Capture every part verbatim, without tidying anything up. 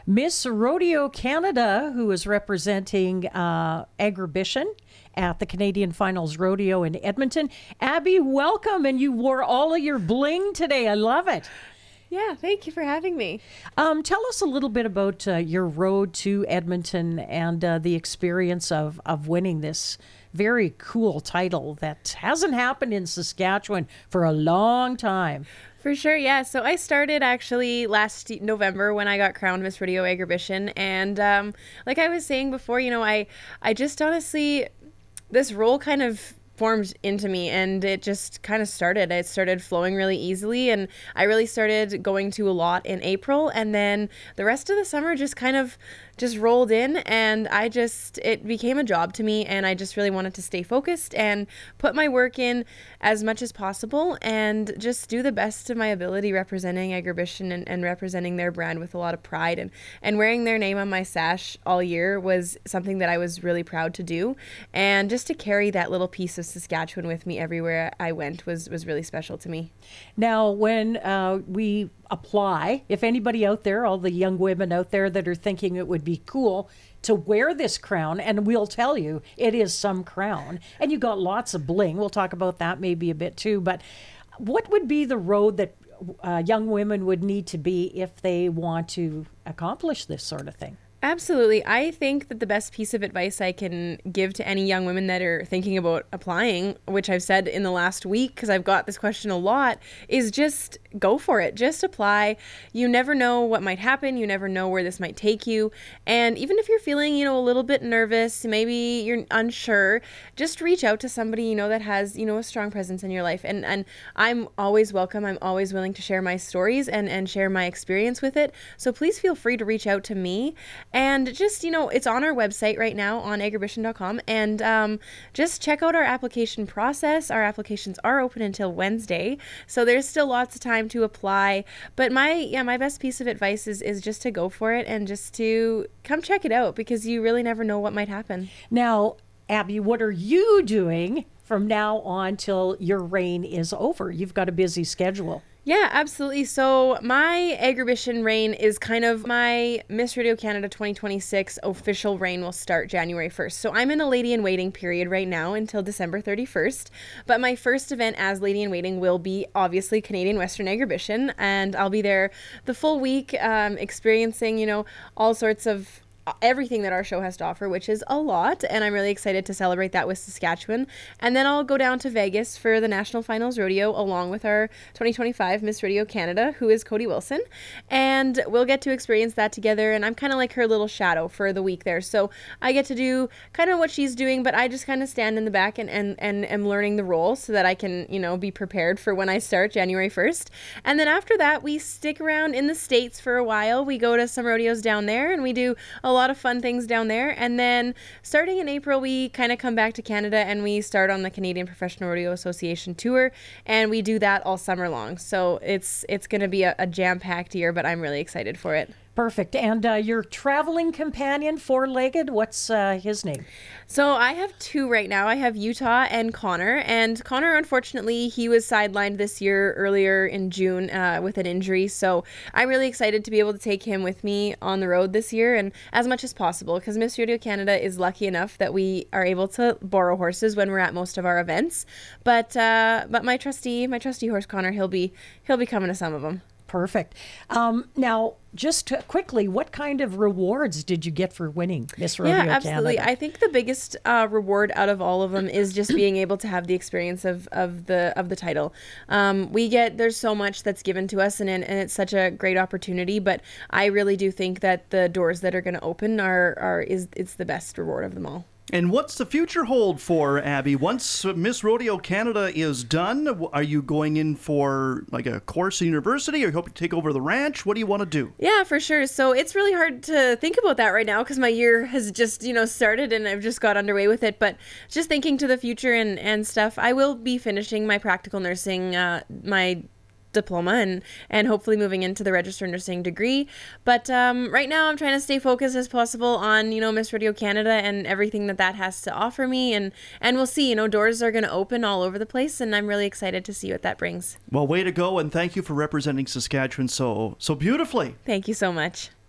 Miss Rodeo Canada, who is representing uh, Agribition at the Canadian Finals Rodeo in Edmonton. Abby, welcome, and you wore all of your bling today. I love it. Yeah, thank you for having me. Um, tell us a little bit about uh, your road to Edmonton and uh, the experience of, of winning this very cool title that hasn't happened in Saskatchewan for a long time. For sure, yeah. So I started actually last November when I got crowned Miss Rodeo Agribition. And um, like I was saying before, you know, I, I just honestly, this role kind of formed into me and it just kind of started. It started flowing really easily and I really started going to a lot in April, and then the rest of the summer just kind of just rolled in, and I just, it became a job to me, and I just really wanted to stay focused and put my work in as much as possible and just do the best of my ability representing Agribition and, and representing their brand with a lot of pride, and, and wearing their name on my sash all year was something that I was really proud to do, and just to carry that little piece of Saskatchewan with me everywhere I went was, was really special to me. Now, when uh, we apply, if anybody out there, all the young women out there that are thinking it would be cool to wear this crown, and we'll tell you it is some crown, and you got lots of bling. We'll talk about that maybe a bit too, but what would be the road that uh, young women would need to be if they want to accomplish this sort of thing? Absolutely. I think that the best piece of advice I can give to any young women that are thinking about applying, which I've said in the last week because I've got this question a lot, is just go for it. Just apply. You never know what might happen. You never know where this might take you. And even if you're feeling, you know, a little bit nervous, maybe you're unsure, just reach out to somebody, you know, that has, you know, a strong presence in your life. And and I'm always welcome. I'm always willing to share my stories and, and share my experience with it. So please feel free to reach out to me. And just, you know, it's on our website right now on agribition dot com. And um, just check out our application process. Our applications are open until Wednesday. So there's still lots of time to apply. But my, yeah, my best piece of advice is, is just to go for it and just to come check it out because you really never know what might happen. Now, Abby, what are you doing from now on till your reign is over? You've got a busy schedule. Yeah, absolutely. So my Agribition reign is kind of my Miss Rodeo Canada twenty twenty-six official reign will start January first. So I'm in a lady in waiting period right now until December thirty-first. But my first event as lady in waiting will be obviously Canadian Western Agribition. And I'll be there the full week um, experiencing, you know, all sorts of everything that our show has to offer, which is a lot, and I'm really excited to celebrate that with Saskatchewan. And then I'll go down to Vegas for the National Finals Rodeo along with our twenty twenty-five Miss Rodeo Canada, who is Cody Wilson, and we'll get to experience that together, and I'm kind of like her little shadow for the week there, so I get to do kind of what she's doing, but I just kind of stand in the back and, and, and am learning the role so that I can, you know, be prepared for when I start January first. And then after that, we stick around in the States for a while. We go to some rodeos down there, and we do a lot of fun things down there. And then starting in April, we kind of come back to Canada and we start on the Canadian Professional Rodeo Association tour, and we do that all summer long. So it's it's going to be a, a jam-packed year, but I'm really excited for it. Perfect. And uh, your traveling companion, four-legged, what's uh, his name? So I have two right now. I have Utah and Connor. And Connor, unfortunately, he was sidelined this year earlier in June uh, with an injury. So I'm really excited to be able to take him with me on the road this year and as much as possible, because Miss Rodeo Canada is lucky enough that we are able to borrow horses when we're at most of our events. But uh, but my trusty my trusty horse Connor, he'll be he'll be coming to some of them. Perfect. Um, now, just quickly, what kind of rewards did you get for winning Miss Rodeo Canada? Yeah, absolutely. Canada? I think the biggest uh, reward out of all of them is just being able to have the experience of, of the of the title. Um, we get there's so much that's given to us, and and it's such a great opportunity. But I really do think that the doors that are going to open are are is it's the best reward of them all. And what's the future hold for Abby? Once Miss Rodeo Canada is done, are you going in for like a course at university, or you hope to take over the ranch? What do you want to do? Yeah, for sure. So it's really hard to think about that right now because my year has just, you know, started and I've just got underway with it. But just thinking to the future and, and stuff, I will be finishing my practical nursing, uh, my diploma and and hopefully moving into the registered nursing degree. But um, right now I'm trying to stay focused as possible on, you know, Miss Rodeo Canada and everything that that has to offer me. And, and we'll see, you know, doors are going to open all over the place, and I'm really excited to see what that brings. Well, way to go, and thank you for representing Saskatchewan so so beautifully. Thank you so much.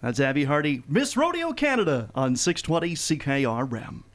That's Abby Hardy, Miss Rodeo Canada on six twenty C K R M.